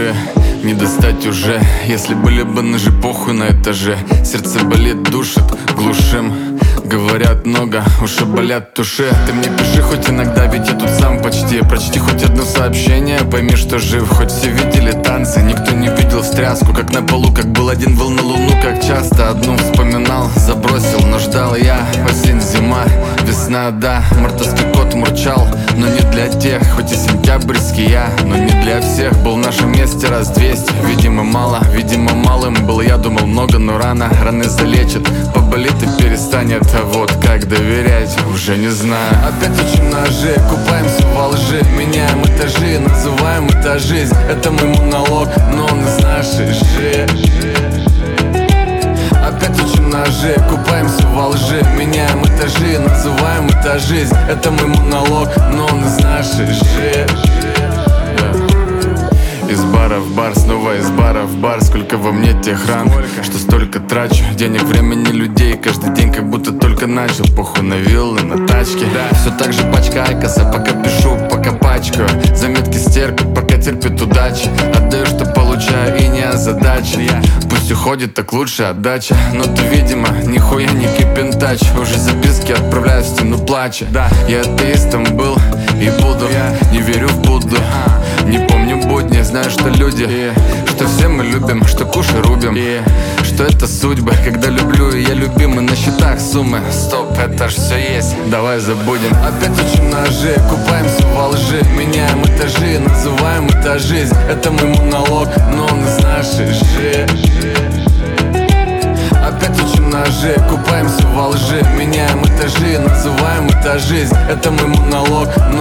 душе не достать уже. Если были бы ножи, похуй на этаже. Сердце болит, душит, глушим. Говорят много, уши болят, туше. Ты мне пиши хоть иногда, ведь я тут сам почти. Прочти хоть одно сообщение, пойми, что жив. Хоть все видели танцы, никто не видел встряску. Как на полу, как был один, был на луну. Как часто одну вспоминал, забросил, но ждал я. Осень, зима, весна, да. Мартовский кот мурчал, но не для тех. Хоть и сентябрьский я, но не для всех. Был в нашем месте раз 200, видимо мало. Видимо малым был, я думал много, но рано. Раны залечат, поболит и перестанет. А вот как доверять, уже не знаю. Опять учим ножи, купаемся во лжи. Меняем этажи, называем это жизнь. Это мой монолог, но он из нашей жи. Опять учим ножи, купаемся во лжи. Меняем этажи, называем это жизнь. Это мой монолог, но он из нашей жи. Из бара в бар, снова из бара в бар. Сколько во мне тех ран, что столько трачу. Денег, времени, людей, каждый день как будто только начал. Похуй на виллы, на тачки, да. Все так же пачка айкоса, пока пишу, пока пачкаю. Заметки стерпит, пока терпит удачи. Отдаю, что получаю и не озадачен. Пусть уходит, так лучше отдача. Но ты, видимо, нихуя не кипентач. Уже записки отправляю в стену плача. Я атеистом был и буду. Не верю в Будду, не помню будни. Знаю, что люди, что все мы любим, что кушай рубим, что это судьба, когда люблю и я любимый. На счетах суммы, стоп, это ж все есть, давай забудем. Опять учим ножи, купаемся во лжи. Меняем этажи, называем это жизнь. Это мой монолог, но он из нашей жи. Опять учим ножи, купаемся во лжи. Меняем этажи, называем это жизнь. Это мой монолог, но